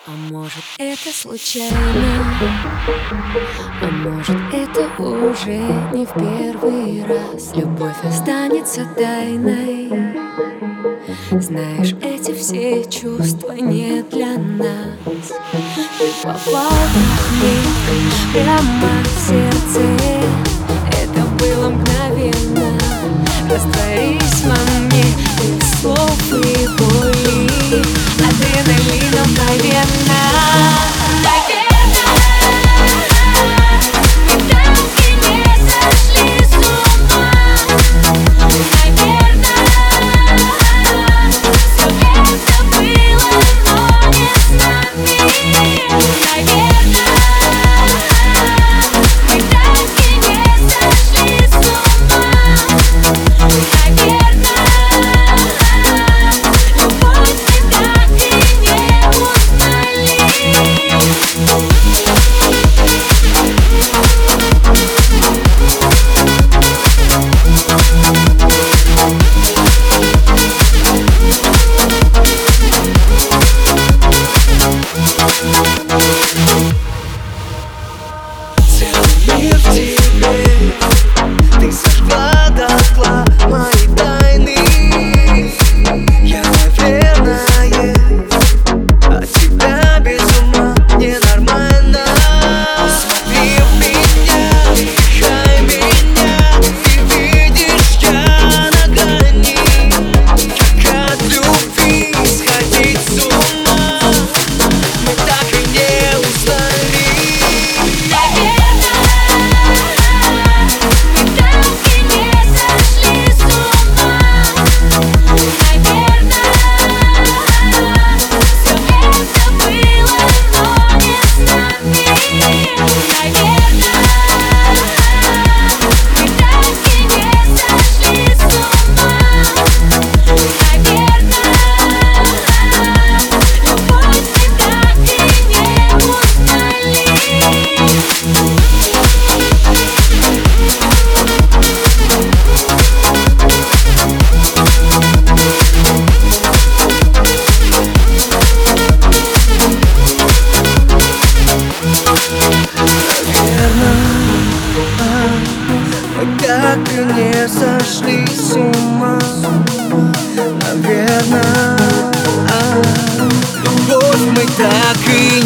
А может, это случайно, а может, это уже не в первый раз. Любовь останется тайной. Знаешь, эти все чувства не для нас. Ты попал ко мне прямо в сердце. Это было мгновенно. Растворись во мне без слов и боли. Адреналином, наверно. Мир в тебе, ты сожгла дотла мои тайны. Я, наверное, от тебя без ума ненормально. Смотри в меня, дышай меня, ты видишь, я на грани. Как от любви сходить с ума, мы так и не узнали. Мы так и не сошли с ума, наверное. Любовь мы так и